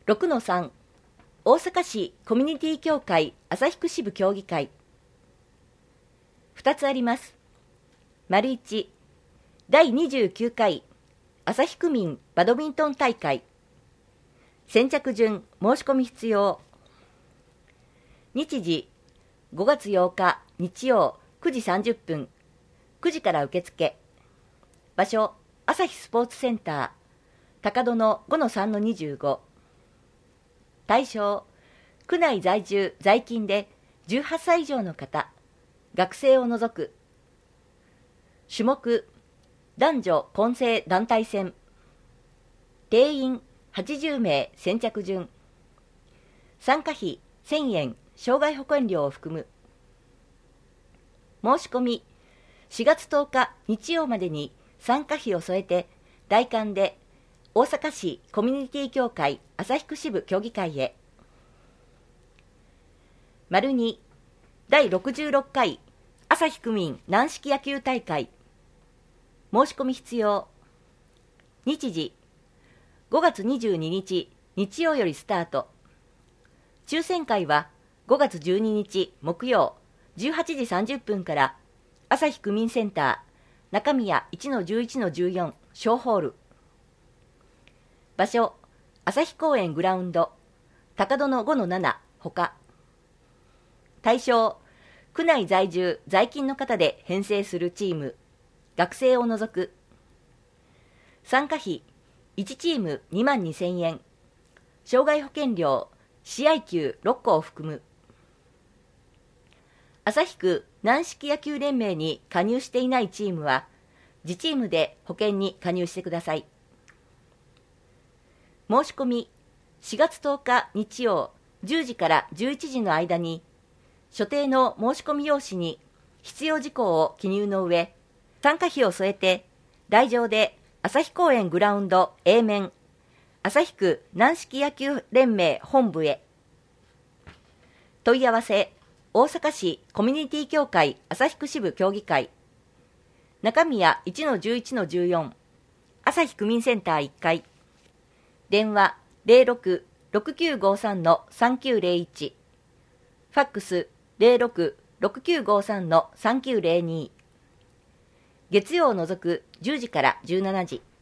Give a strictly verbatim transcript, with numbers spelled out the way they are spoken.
ろくのさん 大阪市コミュニティ協会旭区支部協議会。ふたつあります。丸いち、だいにじゅうきゅうかい旭区民バドミントン大会。先着順申し込み必要。日時ごがつようか日曜くじさんじゅっぷん、くじから受付。場所朝日スポーツセンター高戸の ごのさんのにじゅうご。対象区内在住在勤でじゅうはっさい以上の方、学生を除く。種目男女混成団体戦。定員はちじゅうめい先着順。参加費せんえん障害保険料を含む。申し込みしがつとおか日曜までに参加費を添えて代官で大阪市コミュニティ協会旭区支部協議会へ。丸に、だいろくじゅうろっかい旭区民軟式野球大会。申し込み必要。日時ごがつにじゅうににち日曜よりスタート。抽選会はごがつじゅうににち木曜じゅうはちじさんじゅっぷんから旭区民センター中宮 いちのじゅういちのじゅうよん 小ホール。場所旭公園グラウンド高戸の ごのなな ほか。対象区内在住在勤の方で編成するチーム、学生を除く。参加費いちチームにまんにせんえん、障害保険料試合球ろっこを含む。旭区軟式野球連盟に加入していないチームは自チームで保険に加入してください。申し込みしがつとおか日曜じゅうじからじゅういちじの間に所定の申し込み用紙に必要事項を記入の上、参加費を添えて来場で旭公園グラウンド A 面旭区軟式野球連盟本部へ。問い合わせ大阪市コミュニティ協会旭区支部協議会中宮 いちのじゅういちのじゅうよん 旭区民センターいっかい。電話 ゼロろく ろくきゅうごさんのさんきゅうゼロいち、ファックス ゼロろく ろくきゅうごさんのさんきゅうゼロに。月曜を除くじゅうじからじゅうしちじ。